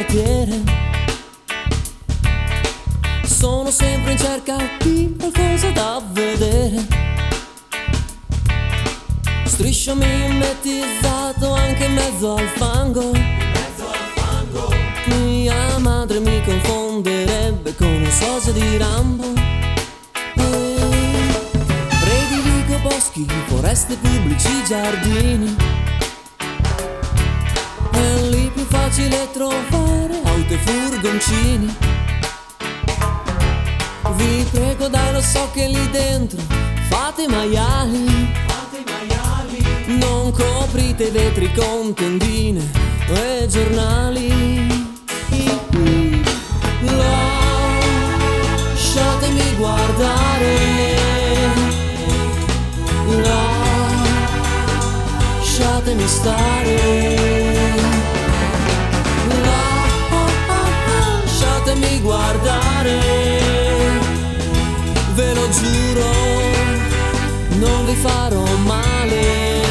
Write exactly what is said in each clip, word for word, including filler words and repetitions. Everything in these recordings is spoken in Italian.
quartiere. Sono sempre in cerca di qualcosa da vedere. Strisciami immetizzato anche in mezzo al fango. Mezzo al fango. Mia madre mi confonderebbe con un sosia di Rambo. Prediligo boschi, foreste pubblici, giardini. È lì più facile trovare auto e furgoncini. Vi prego dai, lo so che lì dentro fate i maiali. Fate i maiali. Non coprite i vetri con tendine e giornali. Lasciatemi guardare. Lasciatemi stare. Lasciatemi guardare. Ve lo giuro, non vi farò male.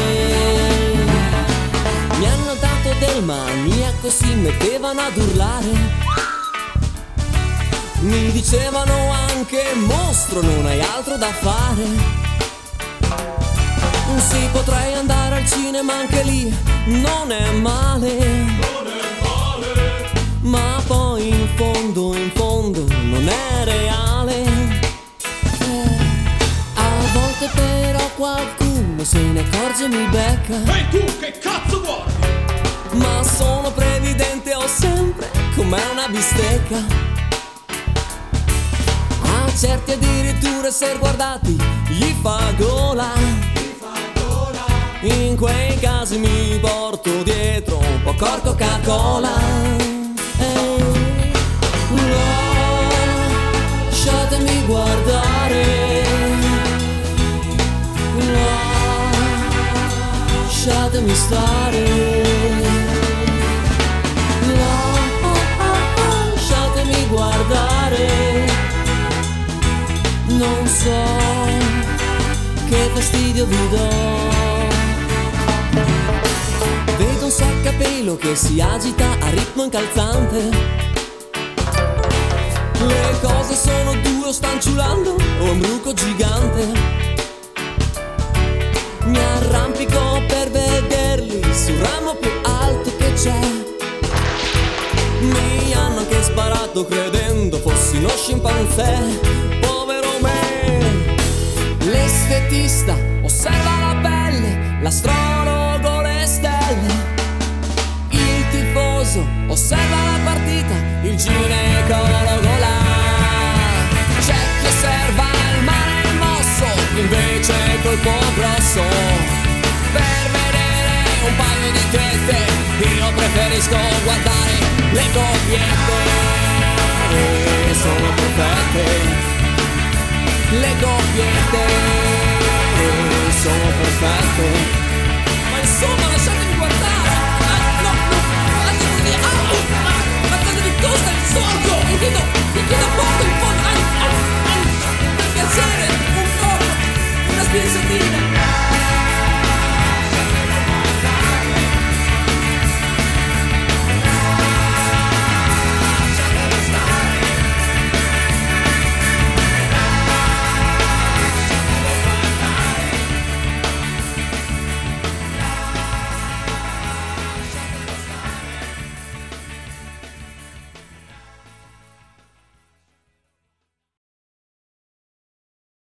Mi hanno dato del maniaco, si mettevano ad urlare. Mi dicevano anche mostro, non hai altro da fare. Sì, potrei andare al cinema anche lì, non è male. Non è male. Ma poi in fondo, in fondo non è reale. eh, A volte però qualcuno se ne accorge e mi becca. Ehi tu, che cazzo vuoi? Ma sono previdente, ho sempre com'è una bistecca. A certi addirittura ser guardati gli fa gola. In quei casi mi porto dietro un po' cor Coca-Cola. Ehi, lasciatemi guardare. Lasciatemi stare. Lasciatemi guardare. Non so che fastidio vi do. Vedo un saccapelo che si agita a ritmo incalzante. Le cose sono due, o stanno ciulando o un bruco gigante. Mi arrampico per vederli sul ramo più alto che c'è. Mi hanno anche sparato credendo fossi uno scimpanzé. Povero me. L'estetista osserva la pelle, l'astrologo le stelle. Il tifoso osserva la partita, il ginecologo là. C'è chi osserva il mare mosso, invece colpo grosso. Per vedere un paio di tette io preferisco guardare le coppiette. Sono perfette. Le coppiette sono perfette. Ma insomma lasciatemi guardare. Ah, no, no, lasciatemi. Ah, ma, ma datevi costa il soldo.